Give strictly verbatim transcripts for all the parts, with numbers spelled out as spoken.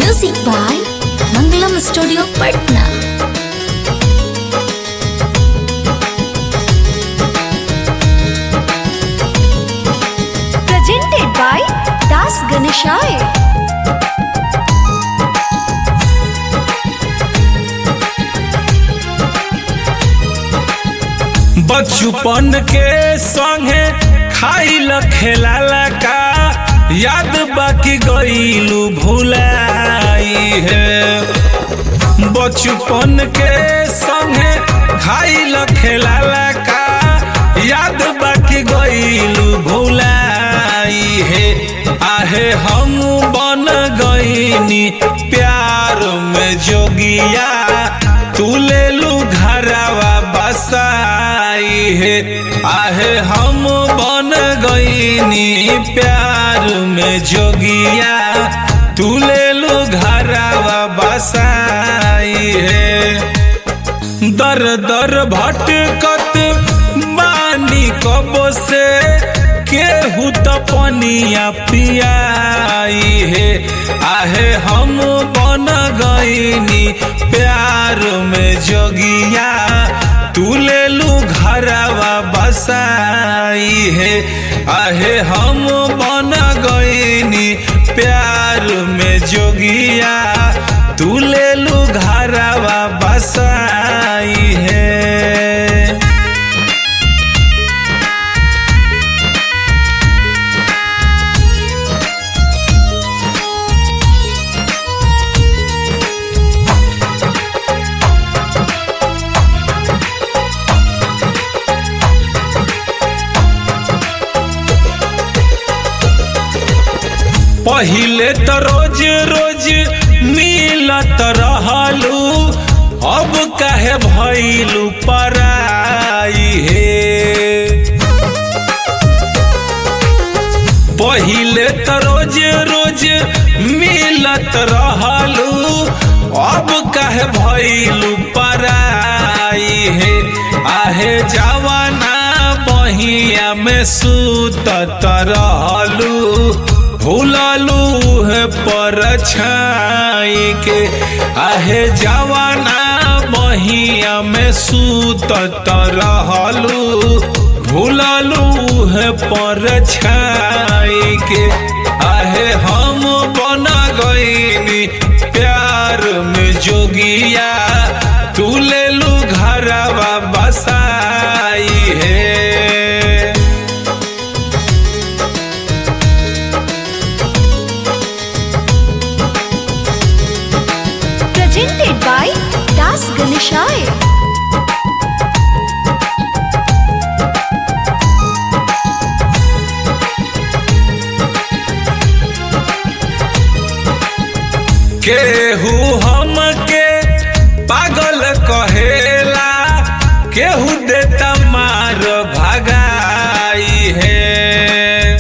Music by Mangalam Studio, Patna. Presented by Das Ganeshaya. बचपन के संगे खाइल खेलाला का याद बाकी गईलू भुलाई है। बचपन के संगे खाइल खेलाला का याद बाकी गईलू भुलाई है। आहे हम बन गईनी प्यार में जोगिया तू ले लू घरवा बसाई है। आहे हम बन गईनी प्यार में जोगिया तू ले लू घरवा बसाई है। दर दर भटकत बानी कब से केहू तो पनिया पियाई है। आहे हम बन गईनी प्यार में जोगिया तू ले लू घरवा बसाई है। आहे हम बन गईनी प्यार में जोगिया तू ले लू घरवा बसाई है। पहिले तो रोज रोज मिलत रहलू अब काहे भइलू पराई है। पहिले तो रोज रोज मिलत रहलू अब काहे भइलू पराई है। आहे जवाना बहिया में सुतत रहलू भूललू है परछाई के। आहे जवाना बहिया में सुतत रहलू भूललू है परछाई के। आहे हम बन गईनी प्यार में जोगिया तू ले लू घरवा बसाई है। Presented by Das Ganeshaya. केहू हमके पागल कहेला केहू देता मार भगाई है।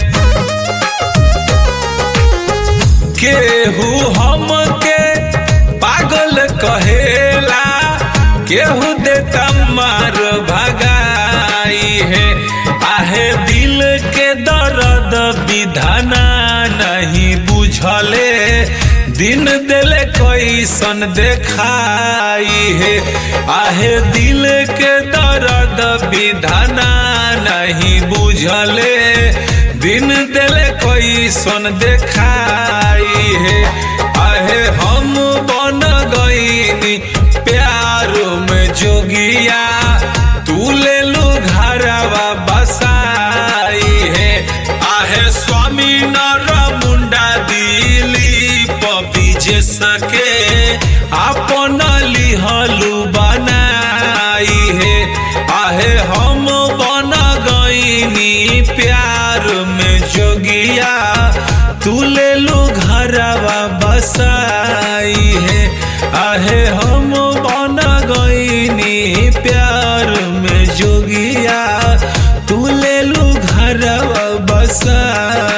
केहू हमके पागल कहेला केहू देता मार भगाई है। आहे दिल के दर्द विधाना नहीं बुझले दिन दिल कैसन देखाई है। आहे दिल के दर्द विधाना नहीं बुझले दिन दिल कैसन देखाई है। आहे हम बन गईनी प्यार में जोगिया तू ले लू घरवा बसाई है। आहे स्वामी नर मुंडा दिली पपी जे सके अपन लिहलू बनाई है। आहे हम बन गईनी प्यार में जोगिया तू ले लू घरवा बसाई है। आहे हम बन गईनी प्यार में जोगिया तू ले लू घरवा बसाई।